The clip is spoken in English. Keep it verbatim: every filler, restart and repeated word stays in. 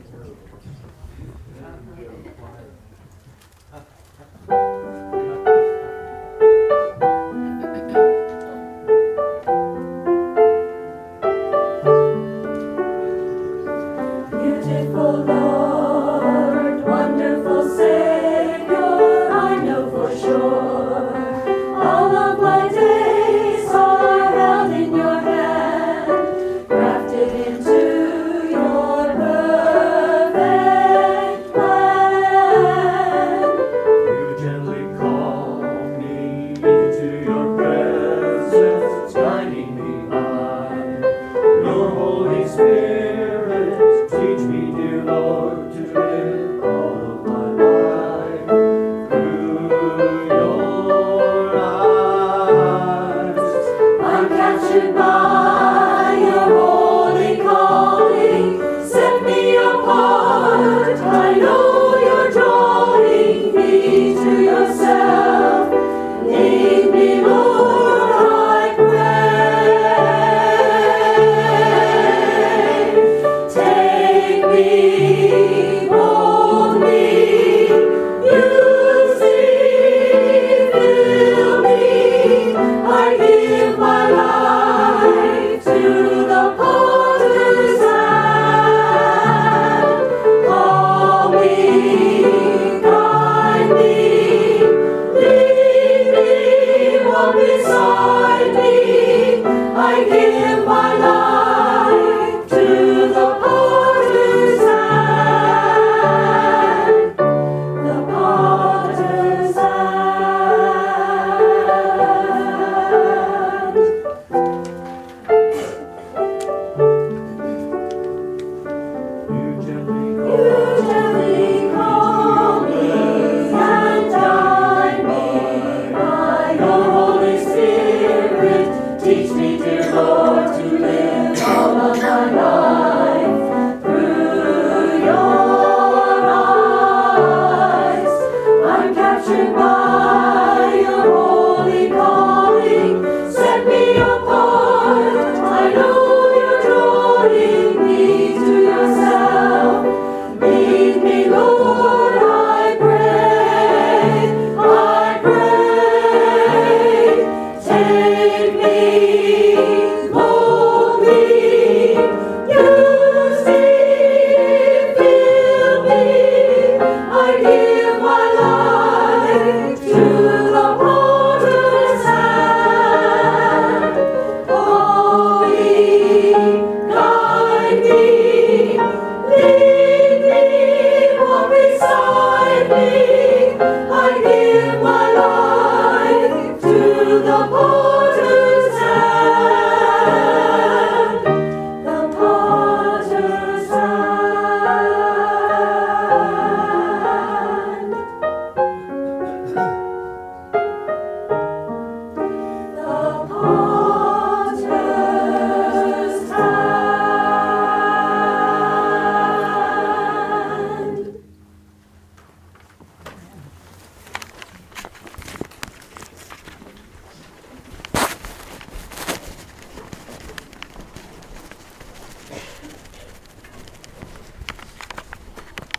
Beautiful Lord, wonderful Savior, I know for sure all of my days are held in your hand, grafted into your perfect plan. You gently call me into your presence, guiding me by your Holy Spirit. Teach me, dear Lord, to live all of my life through your eyes. I'm captured by your holy calling. Set me apart. I know you're drawing me to yourself. Lead me, Lord, I pray. Take me, mold me, use me, fill me. I give my life to the potter's hand. Call me, guide me, lead me, walk beside me. I give my life to the potter's hand. The potter's hand. You gently You